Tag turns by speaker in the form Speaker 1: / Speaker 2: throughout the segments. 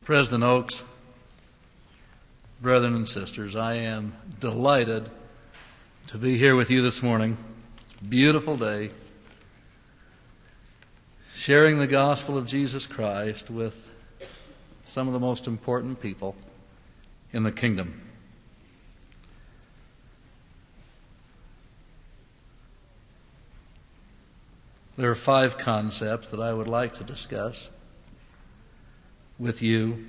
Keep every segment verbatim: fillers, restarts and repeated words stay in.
Speaker 1: President Oaks, brethren and sisters, I am delighted to be here with you this morning. It's a beautiful day, sharing the gospel of Jesus Christ with some of the most important people in the kingdom. There are five concepts that I would like to discuss with you.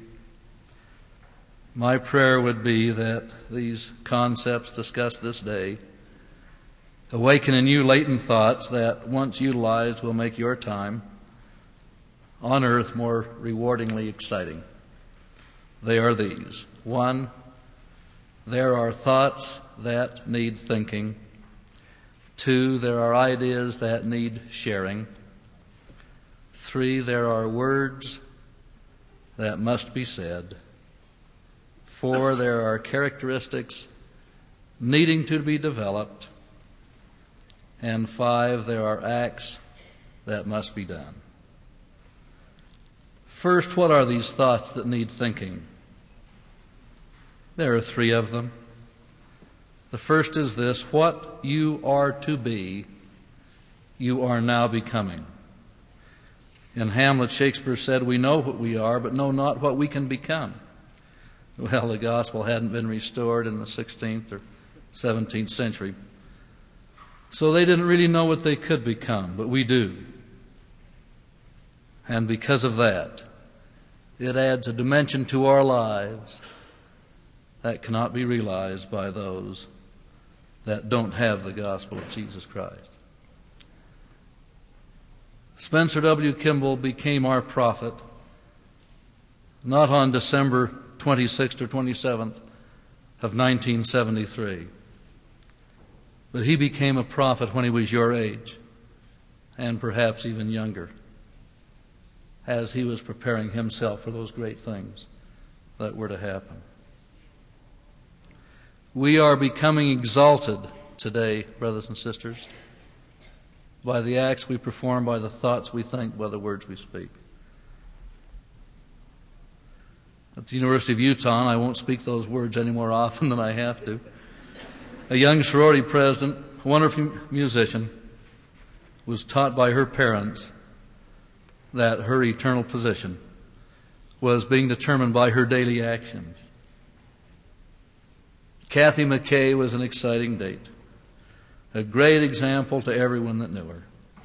Speaker 1: My prayer would be that these concepts discussed this day awaken in you latent thoughts that, once utilized, will make your time on earth more rewardingly exciting. They are these. One, there are thoughts that need thinking. Two, there are ideas that need sharing. Three, there are words that must be said. Four, there are characteristics needing to be developed. And five, there are acts that must be done. First, what are these thoughts that need thinking? There are three of them. The first is this: what you are to be, you are now becoming. In Hamlet, Shakespeare said, "We know what we are, but know not what we can become." Well, the gospel hadn't been restored in the sixteenth or seventeenth century, so they didn't really know what they could become, but we do. And because of that, it adds a dimension to our lives that cannot be realized by those that don't have the gospel of Jesus Christ. Spencer W. Kimball became our prophet not on December twenty-sixth or twenty-seventh of nineteen seventy-three, but he became a prophet when he was your age and perhaps even younger, as he was preparing himself for those great things that were to happen. We are becoming exalted today, brothers and sisters, by the acts we perform, by the thoughts we think, by the words we speak. At the University of Utah, and I won't speak those words any more often than I have to, a young sorority president, a wonderful musician, was taught by her parents that her eternal position was being determined by her daily actions. Kathy McKay was an exciting date, a great example to everyone that knew her.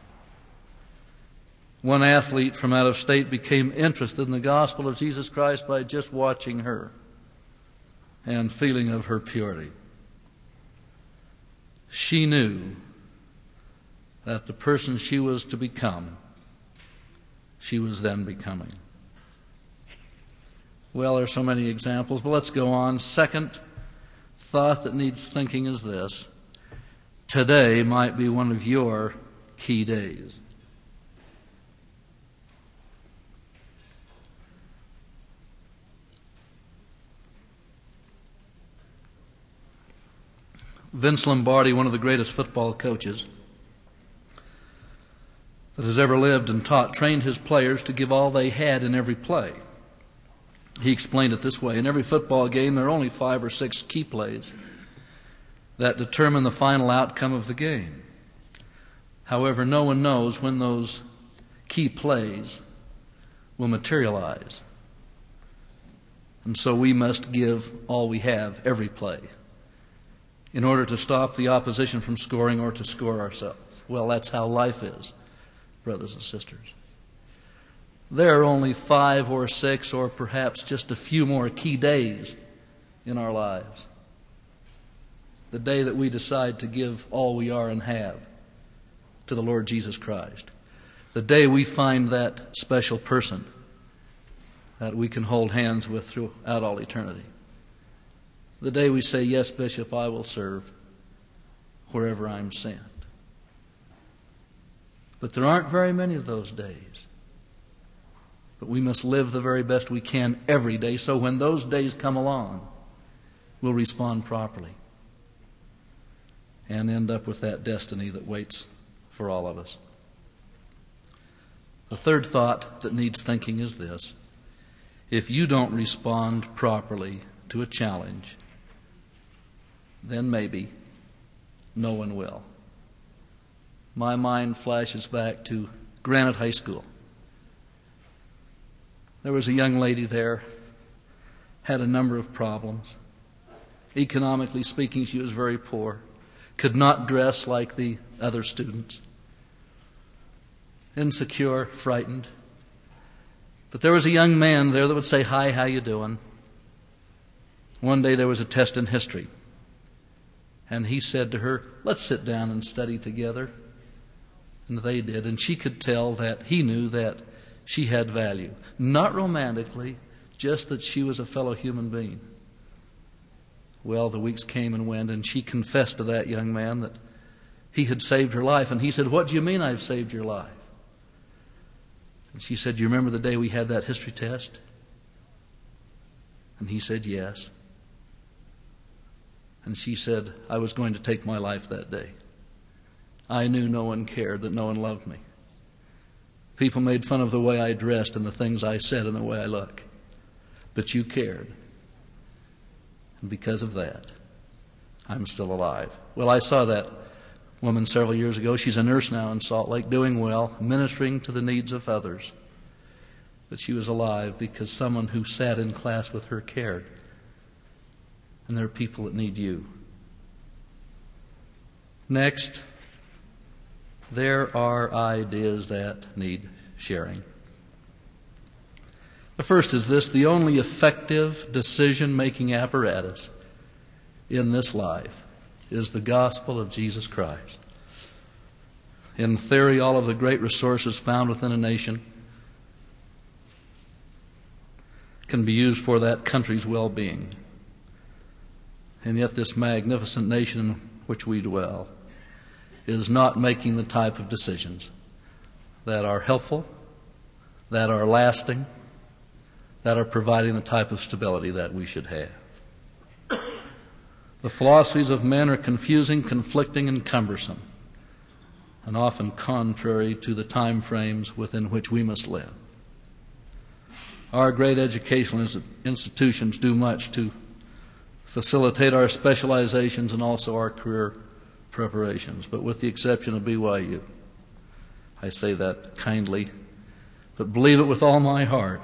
Speaker 1: One athlete from out of state became interested in the gospel of Jesus Christ by just watching her and feeling of her purity. She knew that the person she was to become, she was then becoming. Well, there are so many examples, but let's go on. Second thought that needs thinking is this: today might be one of your key days. Vince Lombardi, one of the greatest football coaches that has ever lived and taught, trained his players to give all they had in every play. He explained it this way: in every football game, there are only five or six key plays that determine the final outcome of the game. However, no one knows when those key plays will materialize. And so we must give all we have every play in order to stop the opposition from scoring or to score ourselves. Well, that's how life is, brothers and sisters. There are only five or six or perhaps just a few more key days in our lives. The day that we decide to give all we are and have to the Lord Jesus Christ. The day we find that special person that we can hold hands with throughout all eternity. The day we say, "Yes, Bishop, I will serve wherever I'm sent." But there aren't very many of those days. But we must live the very best we can every day, so when those days come along, we'll respond properly and end up with that destiny that waits for all of us. The third thought that needs thinking is this: if you don't respond properly to a challenge, then maybe no one will. My mind flashes back to Granite High School. There was a young lady there, had a number of problems. Economically speaking, she was very poor, could not dress like the other students, insecure, frightened. But there was a young man there that would say, "Hi, how you doing?" One day there was a test in history, and he said to her, "Let's sit down and study together." And they did, and she could tell that he knew that she had value. Not romantically, just that she was a fellow human being. Well, the weeks came and went, and she confessed to that young man that he had saved her life. And he said, "What do you mean I've saved your life?" And she said, "You remember the day we had that history test?" And he said, "Yes." And she said, "I was going to take my life that day. I knew no one cared, that no one loved me. People made fun of the way I dressed and the things I said and the way I look. But you cared. And because of that, I'm still alive." Well, I saw that woman several years ago. She's a nurse now in Salt Lake, doing well, ministering to the needs of others. But she was alive because someone who sat in class with her cared. And there are people that need you. Next, there are ideas that need sharing. The first is this: the only effective decision-making apparatus in this life is the gospel of Jesus Christ. In theory, all of the great resources found within a nation can be used for that country's well-being. And yet this magnificent nation in which we dwell is not making the type of decisions that are helpful, that are lasting, that are providing the type of stability that we should have. The philosophies of men are confusing, conflicting, and cumbersome, and often contrary to the time frames within which we must live. Our great educational institutions do much to facilitate our specializations and also our career preparations, but with the exception of B Y U. I say that kindly, but believe it with all my heart.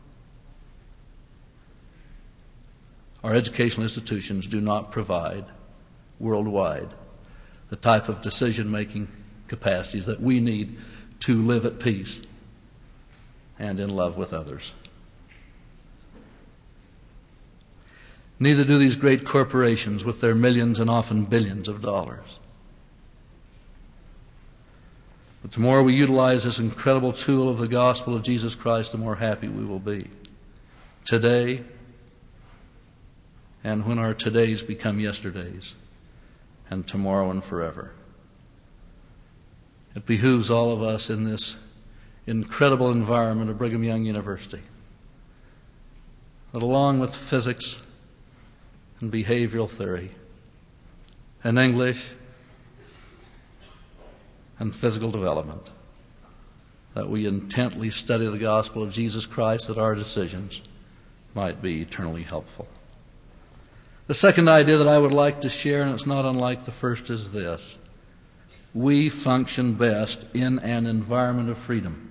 Speaker 1: Our educational institutions do not provide worldwide the type of decision-making capacities that we need to live at peace and in love with others. Neither do these great corporations with their millions and often billions of dollars. But the more we utilize this incredible tool of the gospel of Jesus Christ, the more happy we will be. Today, and when our todays become yesterdays, and tomorrow and forever. It behooves all of us in this incredible environment of Brigham Young University that along with physics and behavioral theory and English and physical development, that we intently study the gospel of Jesus Christ, that our decisions might be eternally helpful. The second idea that I would like to share, and it's not unlike the first, is this: we function best in an environment of freedom.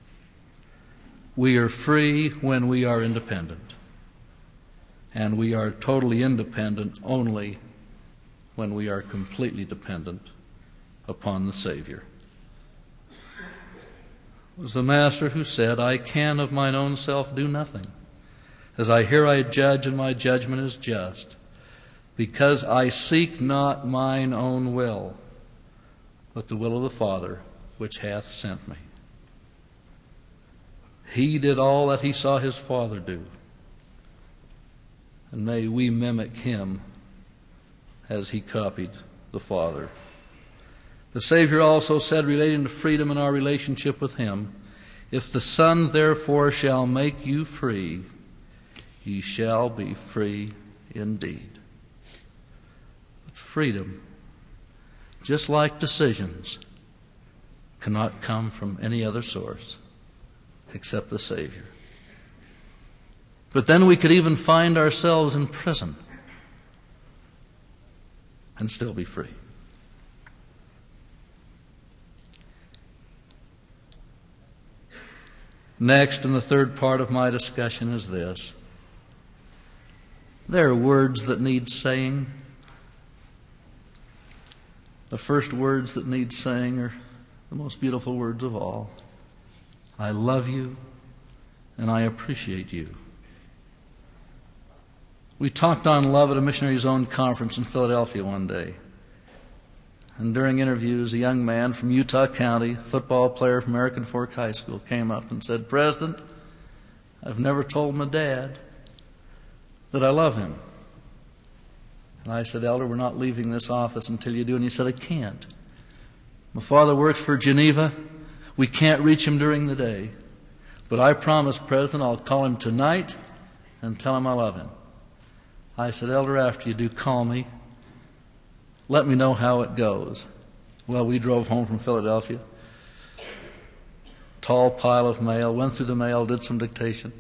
Speaker 1: We are free when we are independent, and we are totally independent only when we are completely dependent upon the Savior. It was the Master who said, "I can of mine own self do nothing. As I hear I judge, and my judgment is just, because I seek not mine own will, but the will of the Father which hath sent me." He did all that he saw his Father do, and may we mimic him as he copied the Father. The Savior also said, relating to freedom and our relationship with him, "If the Son therefore shall make you free, ye shall be free indeed." But freedom, just like decisions, cannot come from any other source except the Savior. But then we could even find ourselves in prison and still be free. Next, and the third part of my discussion is this. There are words that need saying. The first words that need saying are the most beautiful words of all. I love you and I appreciate you. We talked on love at a Missionary Zone conference in Philadelphia one day. And during interviews, a young man from Utah County, football player from American Fork High School, came up and said, President, I've never told my dad that I love him. And I said, Elder, we're not leaving this office until you do. And he said, I can't. My father works for Geneva. We can't reach him during the day. But I promise, President, I'll call him tonight and tell him I love him. I said, Elder, after you do call me, let me know how it goes. Well, we drove home from Philadelphia. Tall pile of mail, went through the mail, did some dictation.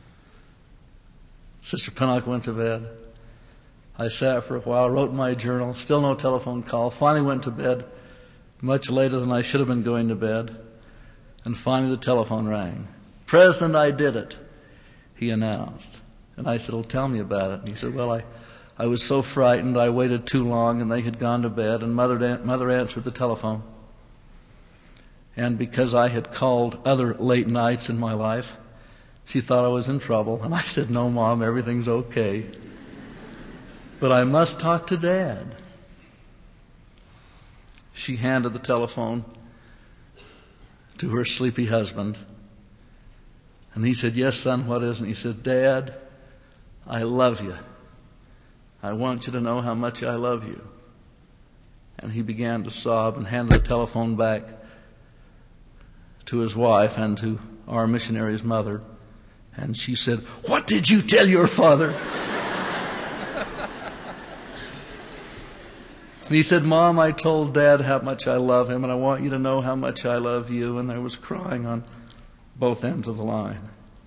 Speaker 1: Sister Pinnock went to bed. I sat for a while, wrote my journal, still no telephone call. Finally went to bed, much later than I should have been going to bed. And finally the telephone rang. President, I did it, he announced. And I said, well, tell me about it. And he said, well, I, I was so frightened, I waited too long, and they had gone to bed, and Mother, Mother answered the telephone. And because I had called other late nights in my life, she thought I was in trouble. And I said, no, Mom, everything's okay. But I must talk to Dad. She handed the telephone to her sleepy husband. And he said, yes, son, what is it? And he said, Dad, I love you. I want you to know how much I love you. And he began to sob and handed the telephone back to his wife and to our missionary's mother. And she said, what did you tell your father? And he said, Mom, I told Dad how much I love him, and I want you to know how much I love you. And there was crying on both ends of the line.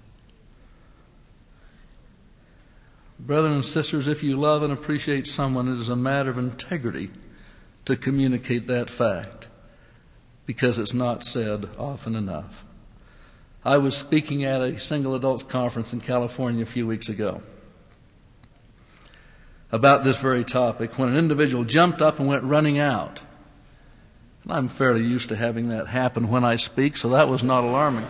Speaker 1: Brothers and sisters, if you love and appreciate someone, it is a matter of integrity to communicate that fact, because it's not said often enough. I was speaking at a single adults conference in California a few weeks ago about this very topic when an individual jumped up and went running out. And I'm fairly used to having that happen when I speak, so that was not alarming.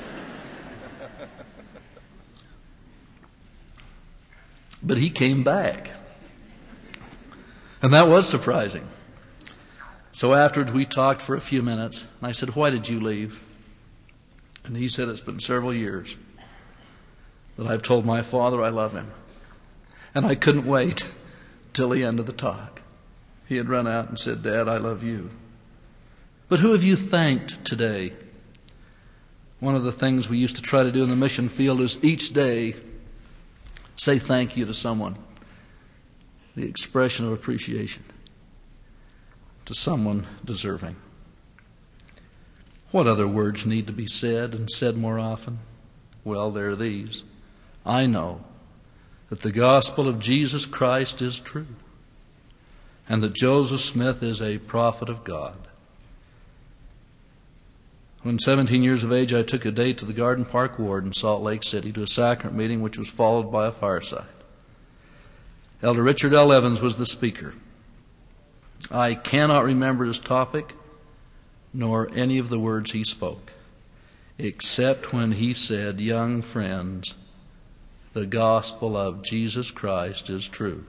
Speaker 1: But he came back. And that was surprising. So afterwards we talked for a few minutes. And I said, why did you leave? And he said, it's been several years that I've told my father I love him. And I couldn't wait till the end of the talk. He had run out and said, Dad, I love you. But who have you thanked today? One of the things we used to try to do in the mission field is each day say thank you to someone. The expression of appreciation to someone deserving. What other words need to be said and said more often? Well, there are these. I know that the gospel of Jesus Christ is true, and that Joseph Smith is a prophet of God. When seventeen years of age, I took a date to the Garden Park Ward in Salt Lake City to a sacrament meeting which was followed by a fireside. Elder Richard L. Evans was the speaker. I cannot remember his topic nor any of the words he spoke, except when he said, young friends, the gospel of Jesus Christ is true.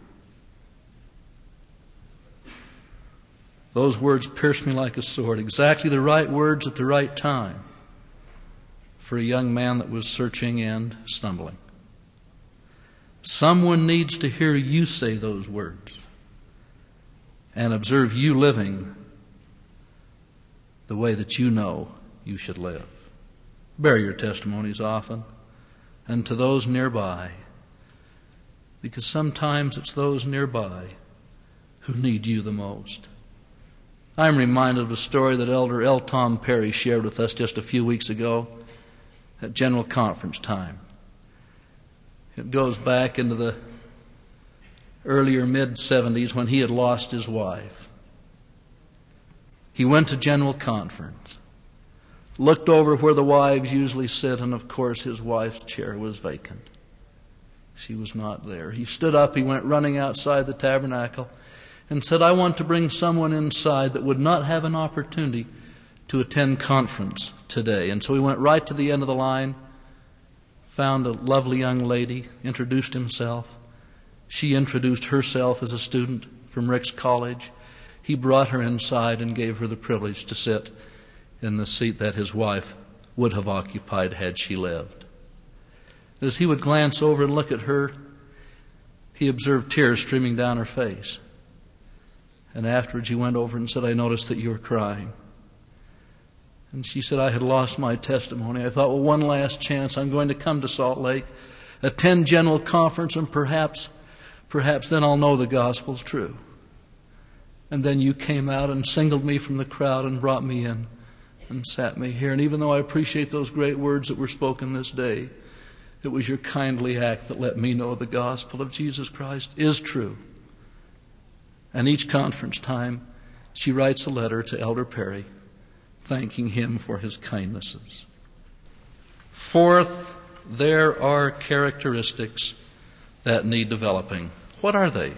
Speaker 1: Those words pierced me like a sword, exactly the right words at the right time for a young man that was searching and stumbling. Someone needs to hear you say those words and observe you living the way that you know you should live. Bear your testimonies often and to those nearby, because sometimes it's those nearby who need you the most. I'm reminded of a story that Elder L. Tom Perry shared with us just a few weeks ago at General Conference time. It goes back into the earlier mid-seventies when he had lost his wife. He went to General Conference, looked over where the wives usually sit, and of course his wife's chair was vacant. She was not there. He stood up, he went running outside the tabernacle and said, I want to bring someone inside that would not have an opportunity to attend conference today. And so he went right to the end of the line, found a lovely young lady, introduced himself. She introduced herself as a student from Ricks College. He brought her inside and gave her the privilege to sit in the seat that his wife would have occupied had she lived. As he would glance over and look at her, he observed tears streaming down her face. And afterwards he went over and said, I noticed that you were crying. And she said, I had lost my testimony. I thought, well, one last chance. I'm going to come to Salt Lake, attend General Conference, and perhaps, perhaps then I'll know the gospel's true. And then you came out and singled me from the crowd and brought me in and sat me here. And even though I appreciate those great words that were spoken this day, it was your kindly act that let me know the gospel of Jesus Christ is true. And each conference time, she writes a letter to Elder Perry, thanking him for his kindnesses. Fourth, there are characteristics that need developing. What are they?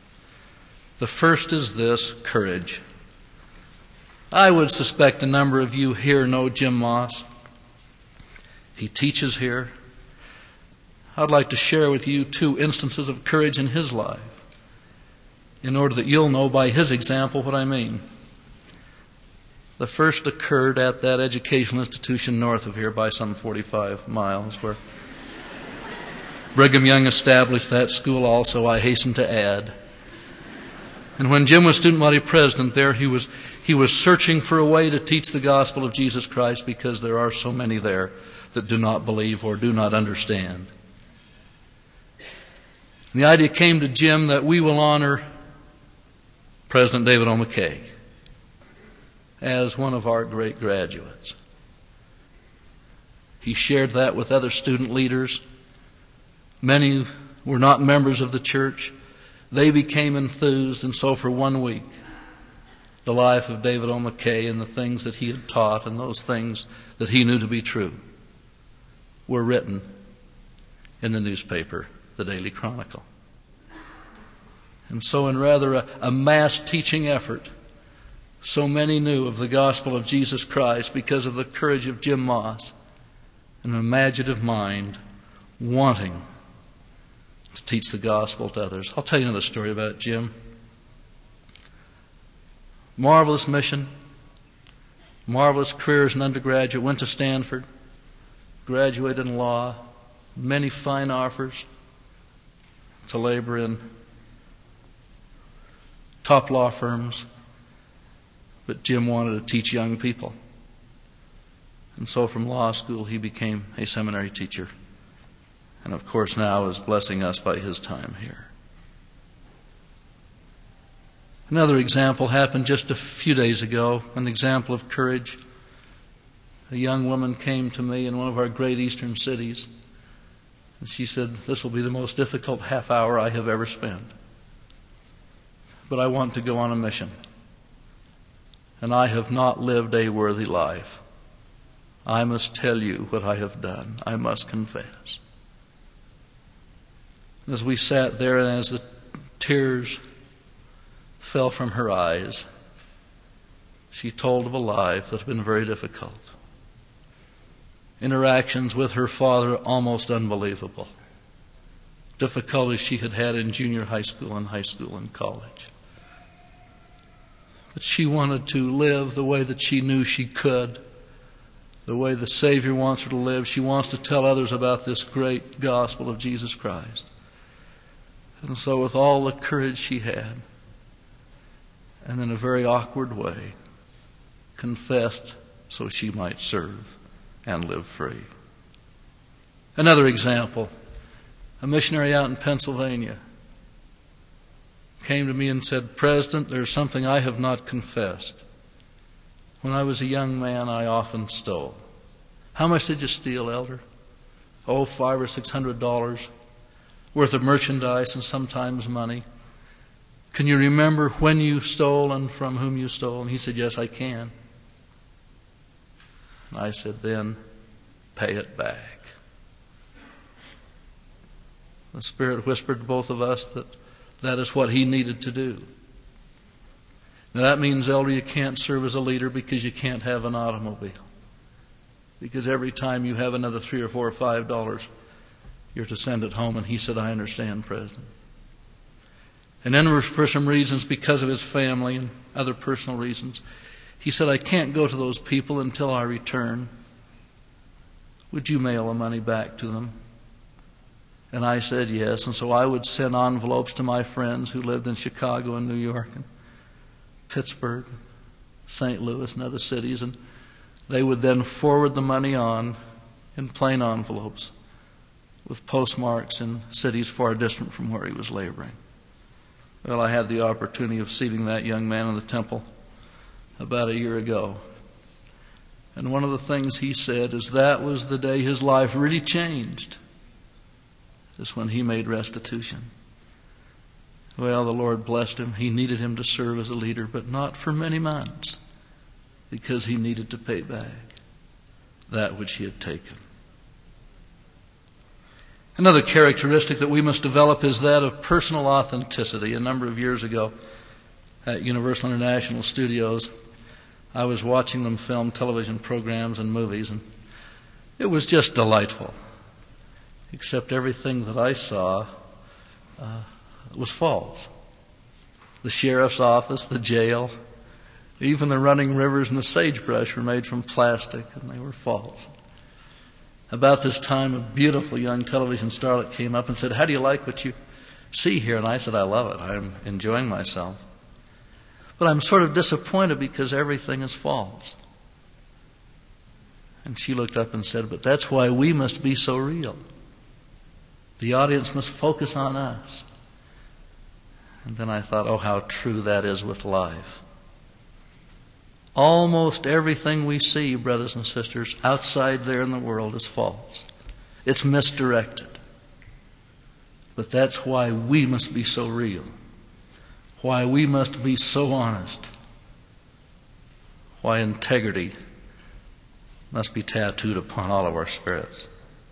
Speaker 1: The first is this: courage. I would suspect a number of you here know Jim Moss. He teaches here. I'd like to share with you two instances of courage in his life, in order that you'll know by his example what I mean. The first occurred at that educational institution north of here by some forty-five miles, where Brigham Young established that school also, I hasten to add. And when Jim was student body president there, he was he was searching for a way to teach the gospel of Jesus Christ, because there are so many there that do not believe or do not understand. And the idea came to Jim that we will honor President David O. McKay as one of our great graduates. He shared that with other student leaders. Many were not members of the church. They became enthused, and so for one week, the life of David O. McKay and the things that he had taught and those things that he knew to be true were written in the newspaper, the Daily Chronicle. And so in rather a, a mass teaching effort, so many knew of the gospel of Jesus Christ because of the courage of Jim Moss, an imaginative mind wanting to teach the gospel to others. I'll tell you another story about Jim. Marvelous mission, marvelous career as an undergraduate, went to Stanford, graduated in law, many fine offers to labor in top law firms, but Jim wanted to teach young people. And so from law school he became a seminary teacher, and of course now is blessing us by his time here. Another example happened just a few days ago, an example of courage. A young woman came to me in one of our great eastern cities, and she said, "This will be the most difficult half hour I have ever spent, but I want to go on a mission, and I have not lived a worthy life. I must tell you what I have done. I must confess." As we sat there and as the tears fell from her eyes, she told of a life that had been very difficult. Interactions with her father almost unbelievable. Difficulties she had had in junior high school and high school and college. But she wanted to live the way that she knew she could, the way the Savior wants her to live. She wants to tell others about this great gospel of Jesus Christ. And so with all the courage she had, and in a very awkward way, confessed so she might serve and live free. Another example, a missionary out in Pennsylvania came to me and said, "President, there's something I have not confessed. When I was a young man, I often stole." "How much did you steal, Elder?" "Oh, five or six hundred dollars worth of merchandise and sometimes money. Can you remember when you stole and from whom you stole? And he said, yes, I can. And I said, then pay it back. The Spirit whispered to both of us that that is what he needed to do. Now that means, Elder, you can't serve as a leader because you can't have an automobile. Because every time you have another three or four or five dollars, you're to send it home. And he said, I understand, President. And then for some reasons, because of his family and other personal reasons, he said, I can't go to those people until I return. Would you mail the money back to them? And I said yes. And so I would send envelopes to my friends who lived in Chicago and New York and Pittsburgh, Saint Louis and other cities, and they would then forward the money on in plain envelopes with postmarks in cities far distant from where he was laboring. Well, I had the opportunity of seeing that young man in the temple about a year ago. And one of the things he said is that was the day his life really changed, is when he made restitution. Well, the Lord blessed him. He needed him to serve as a leader, but not for many months, because he needed to pay back that which he had taken. Another characteristic that we must develop is that of personal authenticity. A number of years ago at Universal International Studios, I was watching them film television programs and movies, and it was just delightful. Except everything that I saw uh, was false. The sheriff's office, the jail, even the running rivers and the sagebrush were made from plastic, and they were false. About this time, a beautiful young television starlet came up and said, how do you like what you see here? And I said, I love it. I'm enjoying myself. But I'm sort of disappointed because everything is false. And she looked up and said, but that's why we must be so real. The audience must focus on us. And then I thought, oh, how true that is with life. Almost everything we see, brothers and sisters, outside there in the world is false. It's misdirected. But that's why we must be so real. Why we must be so honest. Why integrity must be tattooed upon all of our spirits.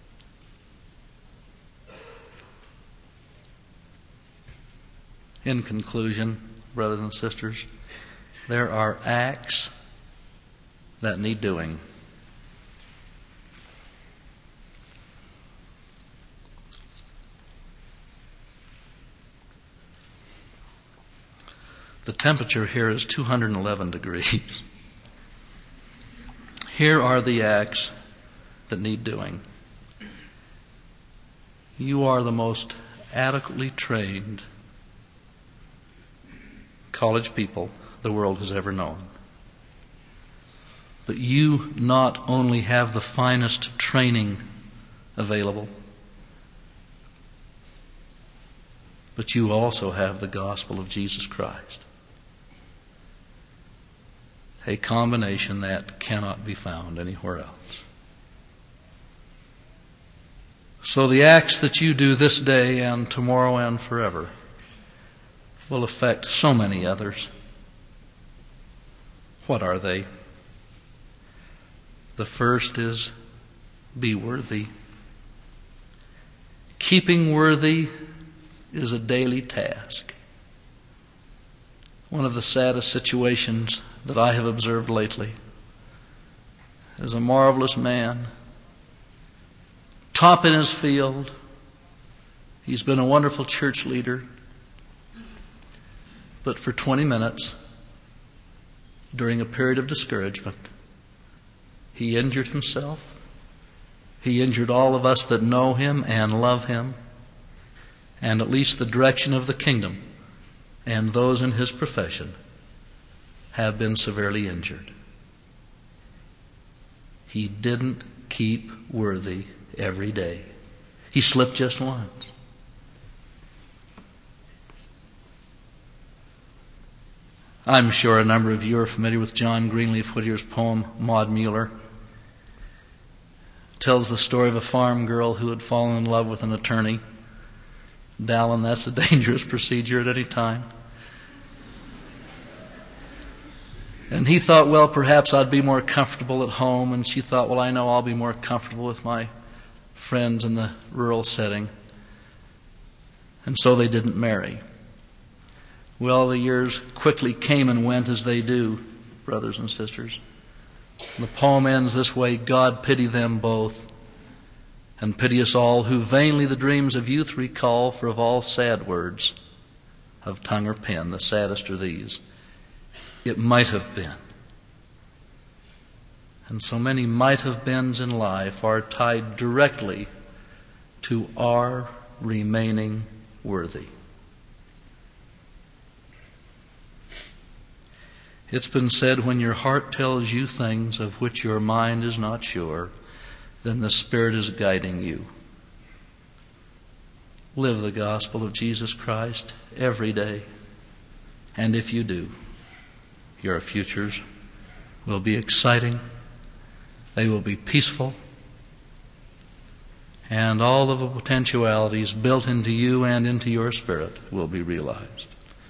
Speaker 1: In conclusion, brothers and sisters, there are acts that need doing. The temperature here is two hundred eleven degrees. Here are the acts that need doing. You are the most adequately trained college people the world has ever known. But you not only have the finest training available, but you also have the gospel of Jesus Christ. A combination that cannot be found anywhere else. So the acts that you do this day and tomorrow and forever will affect so many others. What are they? The first is be worthy. Keeping worthy is a daily task. One of the saddest situations that I have observed lately is a marvelous man, top in his field. He's been a wonderful church leader. But for twenty minutes, during a period of discouragement, he injured himself. He injured all of us that know him and love him, and at least the direction of the kingdom and those in his profession have been severely injured. He didn't keep worthy every day. He slipped just once. I'm sure a number of you are familiar with John Greenleaf Whittier's poem, Maud Muller. It tells the story of a farm girl who had fallen in love with an attorney. Dallin, that's a dangerous procedure at any time. And he thought, well, perhaps I'd be more comfortable at home. And she thought, well, I know I'll be more comfortable with my friends in the rural setting. And so they didn't marry. Well, the years quickly came and went, as they do, brothers and sisters. The poem ends this way: God pity them both, and pity us all, who vainly the dreams of youth recall, for of all sad words of tongue or pen, the saddest are these: it might have been. And so many might have beens in life are tied directly to our remaining worthy. It's been said, when your heart tells you things of which your mind is not sure, then the Spirit is guiding you. Live the gospel of Jesus Christ every day. And if you do, your futures will be exciting, they will be peaceful, and all of the potentialities built into you and into your spirit will be realized.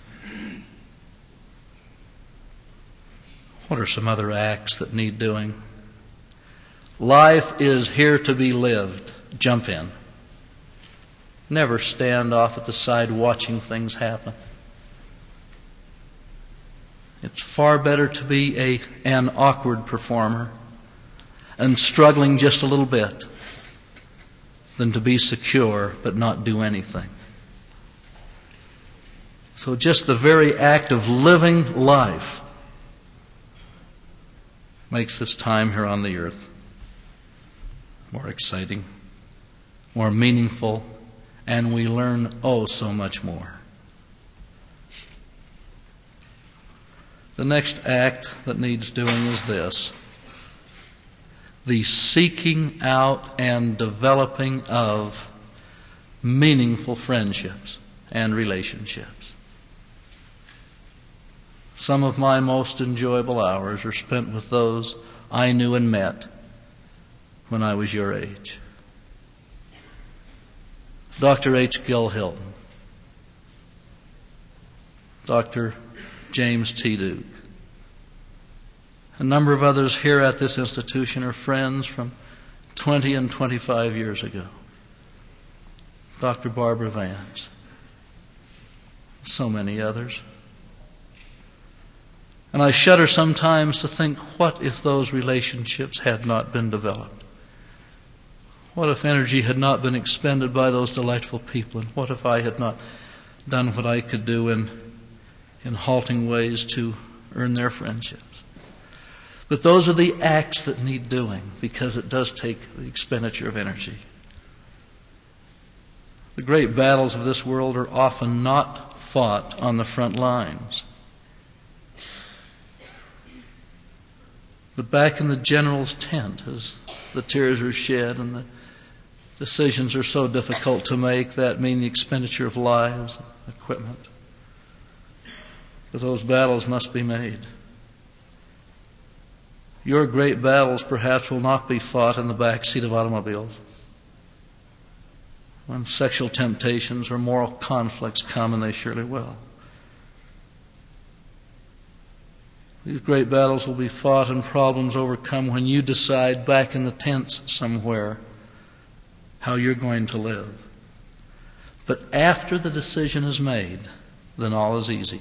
Speaker 1: What are some other acts that need doing? Life is here to be lived. Jump in. Never stand off at the side watching things happen. It's far better to be a, an awkward performer and struggling just a little bit than to be secure but not do anything. So just the very act of living life makes this time here on the earth more exciting, more meaningful, and we learn oh so much more. The next act that needs doing is this: the seeking out and developing of meaningful friendships and relationships. Some of my most enjoyable hours are spent with those I knew and met when I was your age. Doctor H. Gill Hilton, Doctor James T. Duke, a number of others here at this institution are friends from twenty and twenty-five years ago. Doctor Barbara Vance, so many others. And I shudder sometimes to think, what if those relationships had not been developed? What if energy had not been expended by those delightful people? And what if I had not done what I could do in, in halting ways to earn their friendships? But those are the acts that need doing, because it does take the expenditure of energy. The great battles of this world are often not fought on the front lines, but back in the general's tent, as the tears are shed and the decisions are so difficult to make that mean the expenditure of lives and equipment. But those battles must be made. Your great battles perhaps will not be fought in the back seat of automobiles. When sexual temptations or moral conflicts come, and they surely will. These great battles will be fought and problems overcome when you decide back in the tents somewhere how you're going to live. But after the decision is made, then all is easy.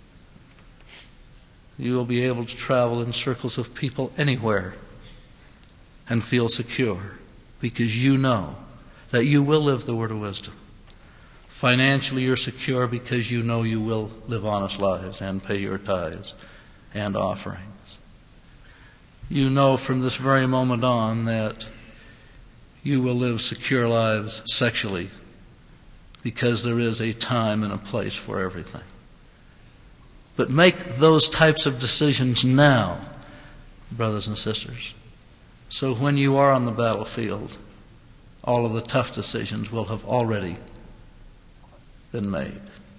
Speaker 1: You will be able to travel in circles of people anywhere and feel secure, because you know that you will live the word of wisdom. Financially, you're secure because you know you will live honest lives and pay your tithes and offerings. You know from this very moment on that you will live secure lives sexually, because there is a time and a place for everything. But make those types of decisions now, brothers and sisters, so when you are on the battlefield, all of the tough decisions will have already been made.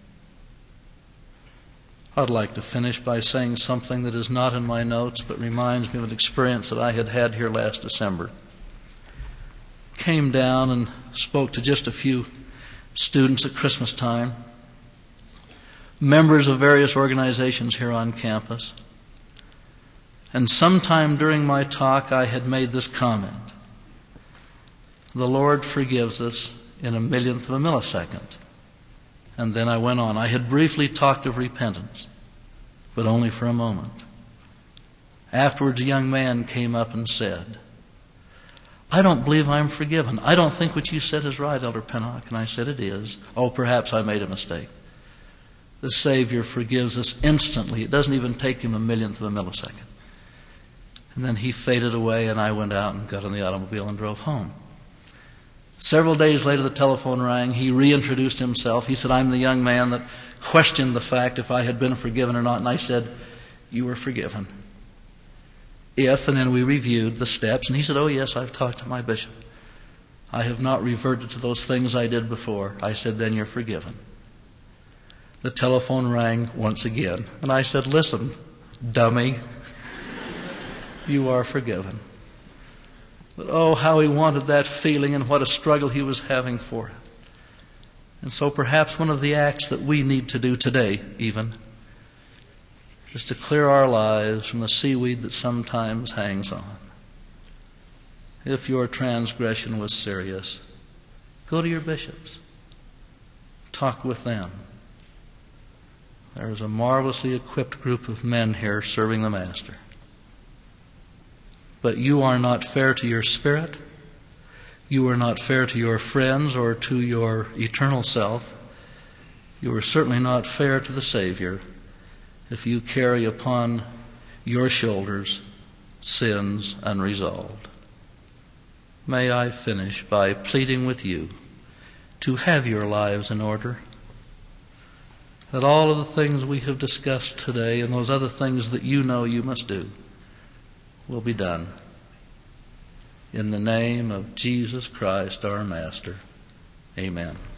Speaker 1: I'd like to finish by saying something that is not in my notes, but reminds me of an experience that I had had here last December. Came down and spoke to just a few students at Christmas time, members of various organizations here on campus. And sometime during my talk, I had made this comment: the Lord forgives us in a millionth of a millisecond. And then I went on. I had briefly talked of repentance, but only for a moment. Afterwards, a young man came up and said, "I don't believe I'm forgiven. I don't think what you said is right, Elder Pennock." And I said, "It is. Oh, perhaps I made a mistake." The Savior forgives us instantly. It doesn't even take him a millionth of a millisecond. And then he faded away, and I went out and got in the automobile and drove home. Several days later, the telephone rang. He reintroduced himself. He said, "I'm the young man that questioned the fact if I had been forgiven or not." And I said, "You were forgiven. If," and then we reviewed the steps. And he said, "Oh, yes, I've talked to my bishop. I have not reverted to those things I did before." I said, "Then you're forgiven." The telephone rang once again. And I said, "Listen, dummy, you are forgiven." But oh, how he wanted that feeling and what a struggle he was having for it. And so perhaps one of the acts that we need to do today, even, is to clear our lives from the seaweed that sometimes hangs on. If your transgression was serious, go to your bishops. Talk with them. There is a marvelously equipped group of men here serving the Master. But you are not fair to your spirit. You are not fair to your friends or to your eternal self. You are certainly not fair to the Savior if you carry upon your shoulders sins unresolved. May I finish by pleading with you to have your lives in order, that all of the things we have discussed today and those other things that you know you must do will be done. In the name of Jesus Christ, our Master. Amen.